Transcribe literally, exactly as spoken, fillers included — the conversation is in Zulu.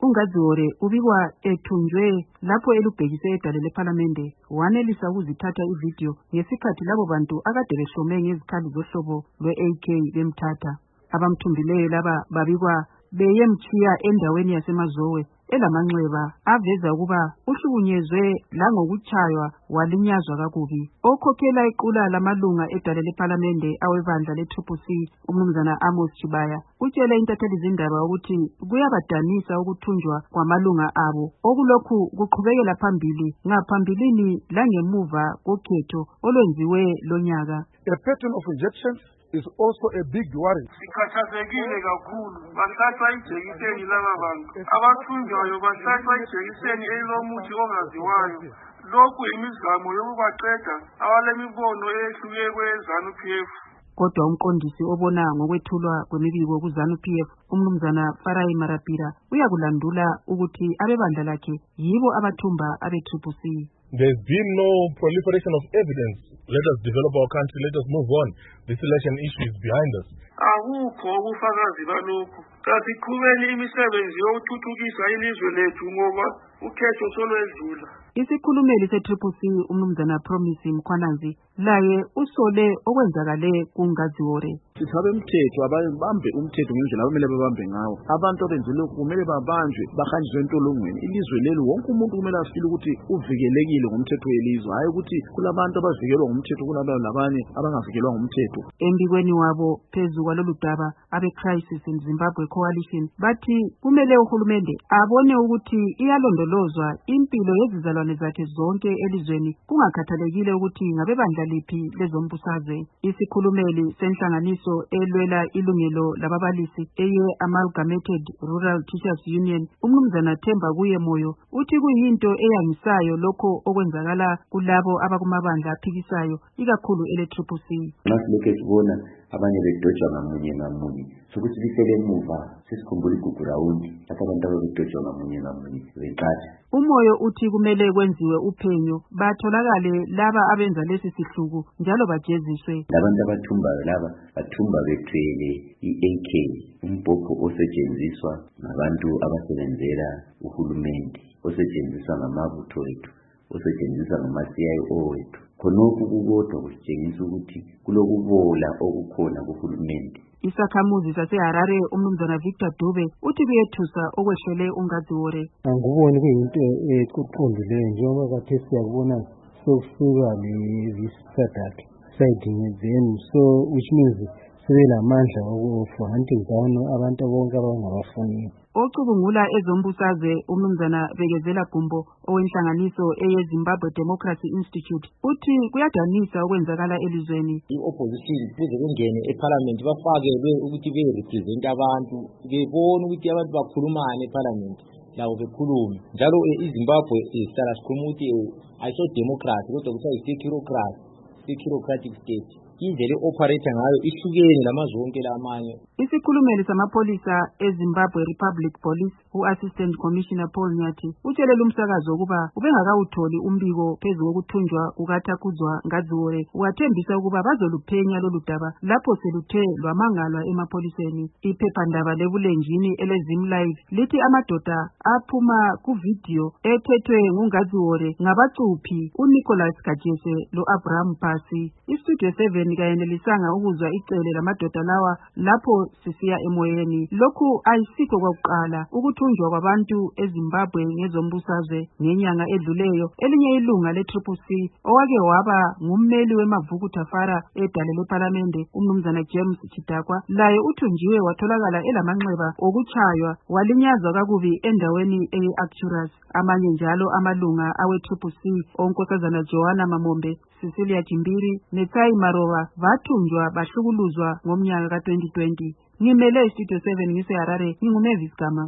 uNgaziwore ubikwa ethunjwe lapho elubhekise edale lePhalamende wanelisa ukuzithatha ivideo ngesikhathi labo bantu akade behlome ngezikhali zohlobo lwe-A K bemthatha. Abamthumbileyo laba babikwa beyemchiya endaweni yasemaZowe elamanxeba aveza ukuba uhlukunyezwe langokuchaywa walinyazwa kakubi. Okhokhela iqula lamalunga edale lePhalamende awebandla le-C C C umnumzana Amos Chibaya utshele intatheli zindaba ukuthi kuyabadanisa ukuthunjwa kwamalunga abo okulokhu kuqhubekela phambili ngaphambilini langemuva kokhetho olwenziwe lonyaka. A pattern of rejections is also a big worry. Sikhathazekile kakhulu bahlatshwa ijekiseni laba bantu abathunjwayo bahlatshwa ijekiseni elomuthi ongaziwayo. Lokhu imizamo yokubaqeda abalemibono ehluke kwe-ZANU P F. Kodwa umqondisi obona ngokwethulwa kwemibiko ku-ZANU P F umnumzana Farai Marapira uyakulandula ukuthi abebandla lakhe yibo abathumba abe-C C C. There's been no proliferation of evidence. Let us develop our country. Let us move on. This election issue is behind us. Akukho ubufakazi balokhu. Kasiqhubeni imisebenzi yokuthuthukisa ilizwe lethu ngoba ukhetho solwedlula. Isikhulumeli se-C C C umnumzana Promise Mkhwananzi laye usole okwenzakale kuNgaziwore. Sithabe umthetho ababambe umthetho ngendlela abamele babambe ngawo. Abantu abenze lokhu kumele babanjwe bahanjiswe entolongweni. Ilizwe lelo wonke umuntu kumele afile ukuthi uvikelekile ngomthetho welizwe, hayi ukuthi kulabantu abavikelwa ngomthetho kulabo labanye abangavikelwa ngomthetho. Embikweni wabo phezu kwalolu daba abe-Crisis in Zimbabwe Coalition bathi kumele uhulumende abone ukuthi iyalondolozwa impilo yezizalwane zakhe zonke elizweni kungakhathalekile ukuthi ngabebandla liphi lezombusazwe. Isikhulumeli senhlanganiso elwela ilungelo lababalisi eye-Amalgamated Rural Teachers Union umnumzana Themba Kuye Moyo uthi kuyinto eyangisayo lokho okwenzakala kulabo abakumabandla aphikisayo ikakhulu ele-C C C. Nasilokhu sibona abanye bedojwa ngamunye ngamunye sokuthi sifele emuva sisikhumbula igugu rawundi lapho abantu ababedojwa ngamunye ngamunye beqatha. Umoyo uthi kumele kwenziwe uphenyo batholakale laba abenza lesi sihluku njalo bajeziswe. Labantu abathumbayo laba bathumba bethwele i-A K umbhobho osetshenziswa ngabantu abasebenzela uhulumende, osetshenziswa ngamabutho ethu, osetshenziswa ngama-C I O wethu. Khonokhu kukodwa kusitshengisa ukuthi kulokubola okukhona kuhulumende. Isakhamuzi saseHarare umnumzana Victor Dube uthi kuyethusa okwehlele uNgaziwore. Anguboni kuyinto eqondileyo njengoba kade siyakubona sokufika le-vice-president siding then so which means sebelamandla okufa hunting down abantu bonke abangabafuniyo. Ocubungula ezombusazwe umnumzana Bekezela Gumbo owenhlanganiso eye-Zimbabwe Democracy Institute uthi kuyadanisa okwenzakala elizweni. I-opposition kuze kungene eParliament bafakelwe ukuthi be-represent abantu bebona ukuthi abantu bakhulumane eParliament labo bekhulume. Njalo iZimbabwe isihlala sikhuluma ukuthi ayiso democracy kodwa kuthiwa yi-securocracy, securocratic state. Indlela operator ngayo ihlukene lamazwe onke lamanye. Isikhulumeli samapolisa eZimbabwe Republic Police u-Assistant Commissioner Paul Nyathi utshelele umsakazo ukuba ubengakawutholi umbiko phezu kokuthunjwa kukaThakuzwa Ngaziwore wathembisa ukuba bazoluphenya lolu daba lapho seluthe lwamangalwa emapoliseni. Iphephandaba lebulenjini eleZim Live lithi amadoda aphuma kuvidiyo ethethwe nguNgaziwore ngabacuphi uNicholas Kajese lo-Abraham Pasi. Istudio seven kayenelisanga ukuzwa icele lamadoda lawa lapho sisiya emoyeni. Lokhu ayisikho kwakuqala ukuthunjwa kwabantu eZimbabwe ngezombusazwe ngenyanga edluleyo. Elinye ilunga le-C C C owake waba ngummeli wemavukutafara edale lePhalamende umnumzana James Chidakwa laye uthunjiwe watholakala elamanxeba okuchaywa walinyazwa kakubi endaweni eye-Arcturus. Amanye njalo amalunga awe-C C C onkosazana Joanna Mamombe, Cecilia Jimbiri neTsai Maroba bathunjwa bahlukuluzwa ngomnyaka ka twenty twenty. Ngimele iStudio seven ngiseHarare, nginguMavis Gama.